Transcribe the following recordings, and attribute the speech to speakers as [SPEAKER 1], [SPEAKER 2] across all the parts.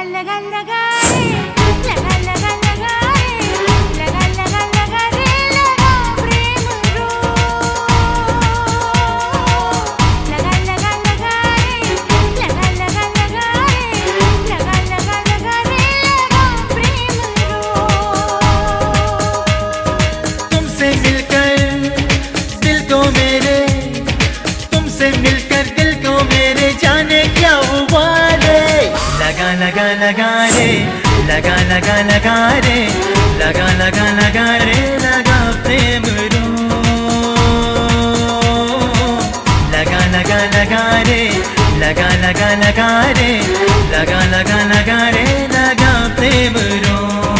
[SPEAKER 1] लगा लगा रे, लगा लगा लगा रे, लगा लगा लगा रे, लगा प्रेम रो। लगा लगा लगा रे, लगा लगा लगा रे, लगा लगा लगा रे, लगा प्रेम रो।
[SPEAKER 2] तुमसे मिलकर दिल को मेरे, तुमसे मिलकर दिल को मेरे जाने क्या हुआ रे। लगा लगा लगा रे, लगा लगा लगा रे, लगा लगा लगा रे, लगा प्रेम रो। लगा लगा लगा रे, लगा लगा लगा रे, लगा लगा लगा रे, लगा प्रेम रो।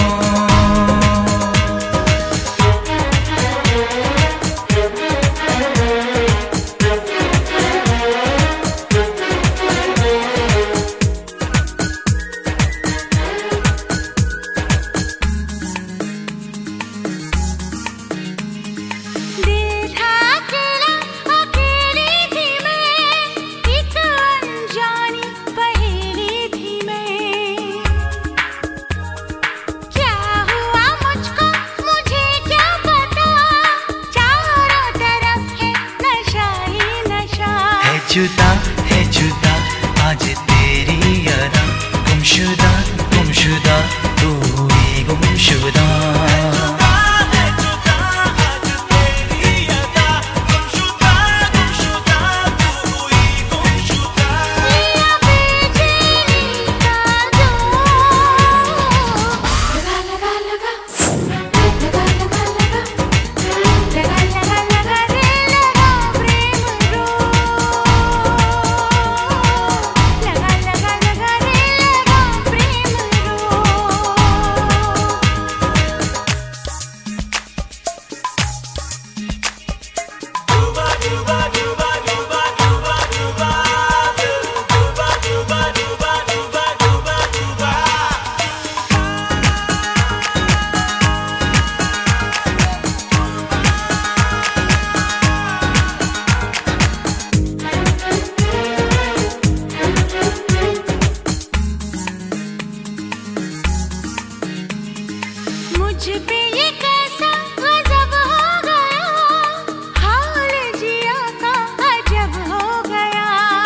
[SPEAKER 2] जुदा है जुदा आज तेरी यादा, गुमशुदा गुमशुदा तू ही गुमशुदा।
[SPEAKER 1] मुझ पे ये कैसा गजब हो गया, हाल जिया का अजब हो गया।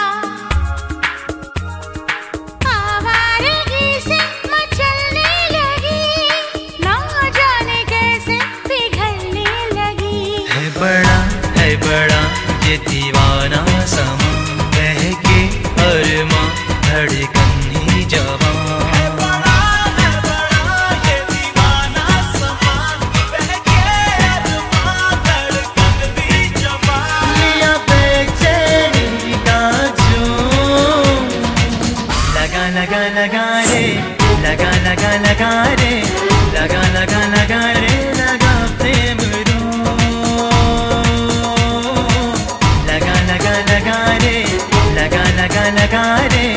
[SPEAKER 1] आवारगी से मचलने लगी, ना जाने कैसे पिघलने लगी।
[SPEAKER 2] है बड़ा ये दीवाना समा, बहके अरमां धड़कन ही जवां। लगा लगा रे, लगा लगा लगा रे, लगा लगा लगा रे, लगा प्रेम रो। लगा लगा लगा रे, लगा लगा लगा रे,